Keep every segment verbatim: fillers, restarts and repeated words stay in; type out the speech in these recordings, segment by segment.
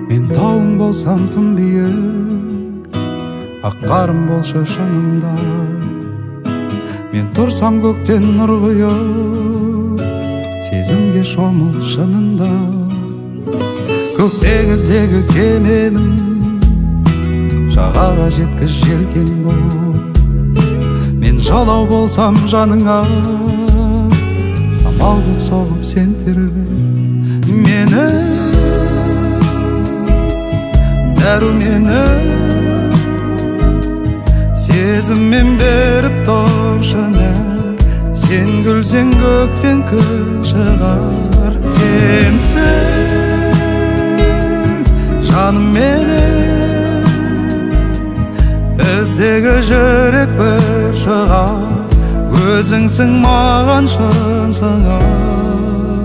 Мен тауың болсам тым биік, ақ қарым болшы шыңымда. Мен тұрсам көктен нұр құйып, сезімге шомыл шынында. Көк теңіздегі кемемін, жағаға жеткіз желкен бол. Мен жалау болсам жаныңа, самал боп соғып сен тербе мені. Дәрумені сезіммен беріп торшыны. Сен күлсең көктен күн шығар. Сенсің жаным менің, біздегі жүрек бір шығар. Өзіңсің маған шын сыңар.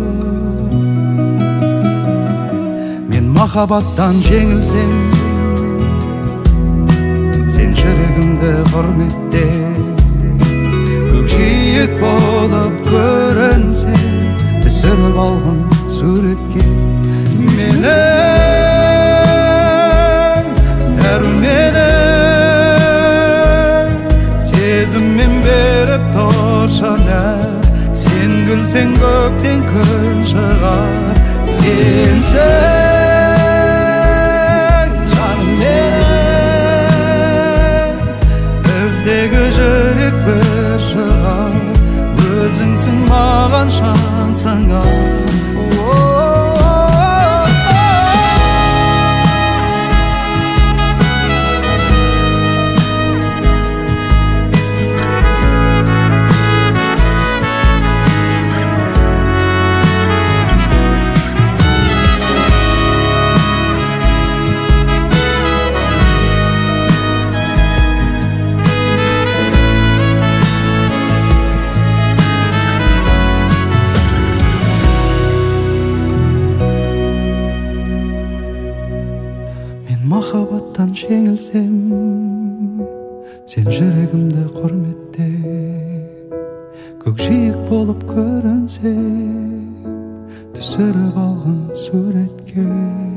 Мен махаббаттан жеңілсем, сен жүрегімді құрметте. Көкжиек болып көрінсең, түсіріп алғын суретке мені. Дәрумені сезіммен беріп торшыны. Сен күлсең көктен күн шығар. Сенсің жаным менің, біздегі жүрек бір шығар. Өзіңсің маған шан сыңар. Махаббаттан жеңілсем, сен жүрегімді құрметте. Көкжиек болып көрінсем, түсіріп алғын суретке.